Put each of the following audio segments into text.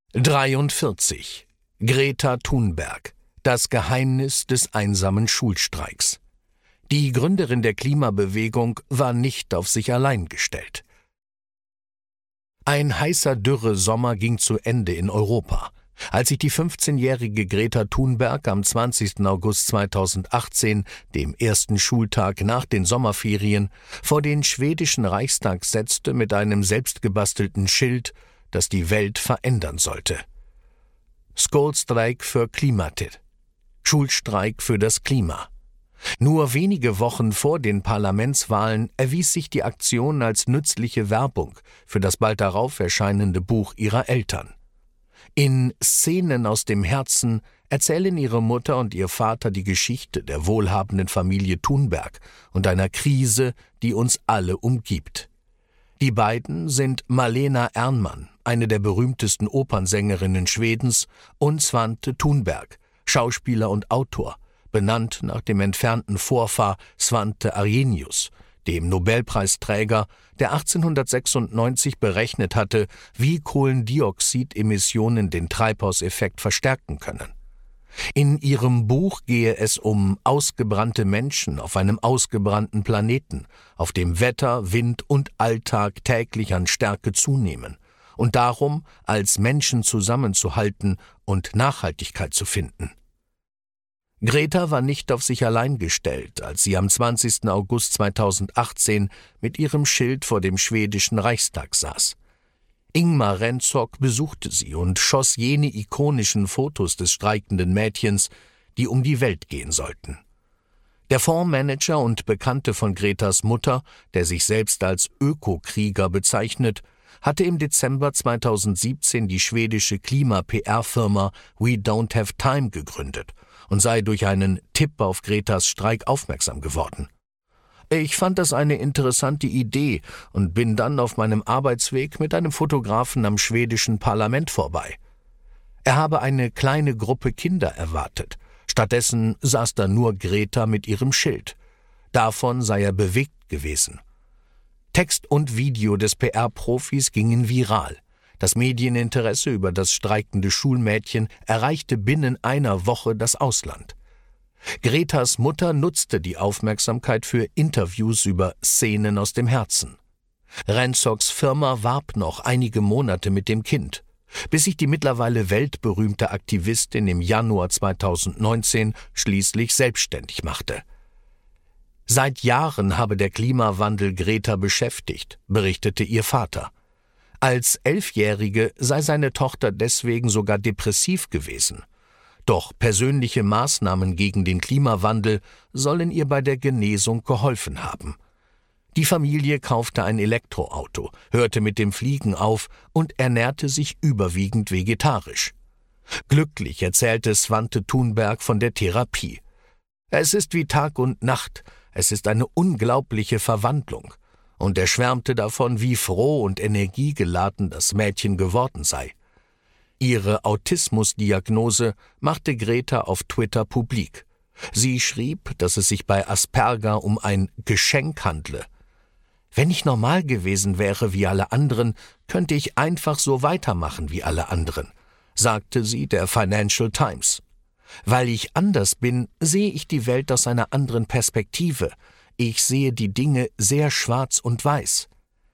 43. Greta Thunberg. Das Geheimnis des einsamen Schulstreiks. Die Gründerin der Klimabewegung war nicht auf sich allein gestellt. Ein heißer Dürresommer ging zu Ende in Europa. Als sich die 15-jährige Greta Thunberg am 20. August 2018, dem ersten Schultag nach den Sommerferien, vor den schwedischen Reichstag setzte mit einem selbstgebastelten Schild, das die Welt verändern sollte. Skolstrejk för klimatet. Schulstreik für das Klima. Nur wenige Wochen vor den Parlamentswahlen erwies sich die Aktion als nützliche Werbung für das bald darauf erscheinende Buch ihrer Eltern. In Szenen aus dem Herzen erzählen ihre Mutter und ihr Vater die Geschichte der wohlhabenden Familie Thunberg und einer Krise, die uns alle umgibt. Die beiden sind Malena Ernman, eine der berühmtesten Opernsängerinnen Schwedens, und Svante Thunberg, Schauspieler und Autor, benannt nach dem entfernten Vorfahr Svante Arrhenius, dem Nobelpreisträger, der 1896 berechnet hatte, wie Kohlendioxidemissionen den Treibhauseffekt verstärken können. In ihrem Buch gehe es um ausgebrannte Menschen auf einem ausgebrannten Planeten, auf dem Wetter, Wind und Alltag täglich an Stärke zunehmen, und darum, als Menschen zusammenzuhalten und Nachhaltigkeit zu finden. Greta war nicht auf sich allein gestellt, als sie am 20. August 2018 mit ihrem Schild vor dem schwedischen Reichstag saß. Ingmar Rentzhog besuchte sie und schoss jene ikonischen Fotos des streikenden Mädchens, die um die Welt gehen sollten. Der Fondsmanager und Bekannte von Gretas Mutter, der sich selbst als Ökokrieger bezeichnet, hatte im Dezember 2017 die schwedische Klima-PR-Firma We Don't Have Time gegründet und sei durch einen Tipp auf Gretas Streik aufmerksam geworden. Ich fand das eine interessante Idee und bin dann auf meinem Arbeitsweg mit einem Fotografen am schwedischen Parlament vorbei. Er habe eine kleine Gruppe Kinder erwartet. Stattdessen saß da nur Greta mit ihrem Schild. Davon sei er bewegt gewesen. Text und Video des PR-Profis gingen viral. Das Medieninteresse über das streikende Schulmädchen erreichte binnen einer Woche das Ausland. Gretas Mutter nutzte die Aufmerksamkeit für Interviews über Szenen aus dem Herzen. Renzhogs Firma warb noch einige Monate mit dem Kind, bis sich die mittlerweile weltberühmte Aktivistin im Januar 2019 schließlich selbstständig machte. Seit Jahren habe der Klimawandel Greta beschäftigt, berichtete ihr Vater. Als 11-Jährige sei seine Tochter deswegen sogar depressiv gewesen. Doch persönliche Maßnahmen gegen den Klimawandel sollen ihr bei der Genesung geholfen haben. Die Familie kaufte ein Elektroauto, hörte mit dem Fliegen auf und ernährte sich überwiegend vegetarisch. Glücklich erzählte Svante Thunberg von der Therapie. Es ist wie Tag und Nacht, es ist eine unglaubliche Verwandlung. Und er schwärmte davon, wie froh und energiegeladen das Mädchen geworden sei. Ihre Autismusdiagnose machte Greta auf Twitter publik. Sie schrieb, dass es sich bei Asperger um ein Geschenk handle. Wenn ich normal gewesen wäre wie alle anderen, könnte ich einfach so weitermachen wie alle anderen, sagte sie der Financial Times. Weil ich anders bin, sehe ich die Welt aus einer anderen Perspektive. Ich sehe die Dinge sehr schwarz und weiß.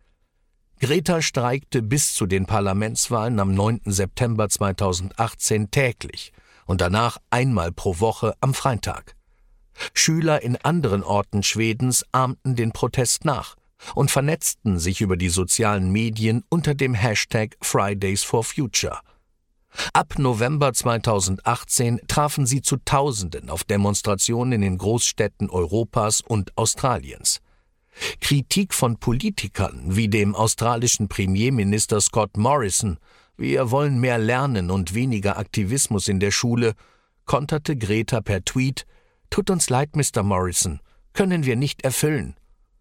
Greta streikte bis zu den Parlamentswahlen am 9. September 2018 täglich und danach einmal pro Woche am Freitag. Schüler in anderen Orten Schwedens ahmten den Protest nach und vernetzten sich über die sozialen Medien unter dem Hashtag Fridays for Future. Ab November 2018 trafen sie zu Tausenden auf Demonstrationen in Großstädten Europas und Australiens. Kritik von Politikern wie dem australischen Premierminister Scott Morrison, wir wollen mehr lernen und weniger Aktivismus in der Schule, konterte Greta per Tweet, tut uns leid, Mr. Morrison, können wir nicht erfüllen.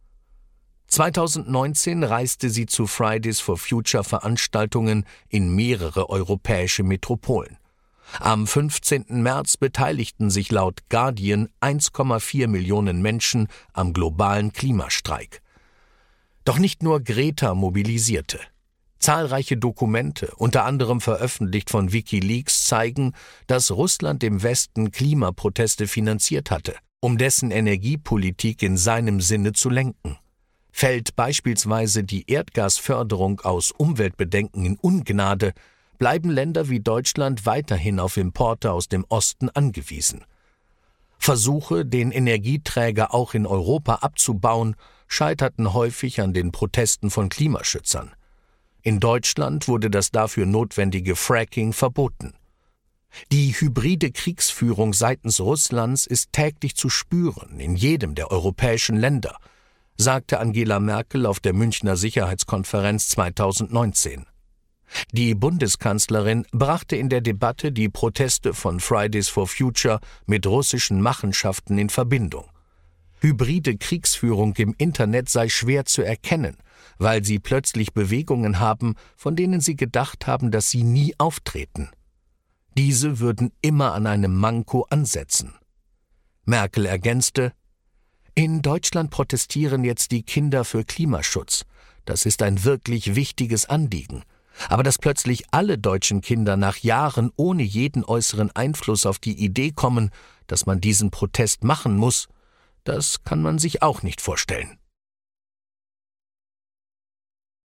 2019 reiste sie zu Fridays for Future Veranstaltungen in mehrere europäische Metropolen. Am 15. März beteiligten sich laut Guardian 1,4 Millionen Menschen am globalen Klimastreik. Doch nicht nur Greta mobilisierte. Zahlreiche Dokumente, unter anderem veröffentlicht von WikiLeaks, zeigen, dass Russland im Westen Klimaproteste finanziert hatte, um dessen Energiepolitik in seinem Sinne zu lenken. Fällt beispielsweise die Erdgasförderung aus Umweltbedenken in Ungnade, bleiben Länder wie Deutschland weiterhin auf Importe aus dem Osten angewiesen. Versuche, den Energieträger auch in Europa abzubauen, scheiterten häufig an den Protesten von Klimaschützern. In Deutschland wurde das dafür notwendige Fracking verboten. Die hybride Kriegsführung seitens Russlands ist täglich zu spüren in jedem der europäischen Länder, sagte Angela Merkel auf der Münchner Sicherheitskonferenz 2019. Die Bundeskanzlerin brachte in der Debatte die Proteste von Fridays for Future mit russischen Machenschaften in Verbindung. Hybride Kriegsführung im Internet sei schwer zu erkennen, weil sie plötzlich Bewegungen haben, von denen sie gedacht haben, dass sie nie auftreten. Diese würden immer an einem Manko ansetzen. Merkel ergänzte: In Deutschland protestieren jetzt die Kinder für Klimaschutz. Das ist ein wirklich wichtiges Anliegen. Aber dass plötzlich alle deutschen Kinder nach Jahren ohne jeden äußeren Einfluss auf die Idee kommen, dass man diesen Protest machen muss, das kann man sich auch nicht vorstellen.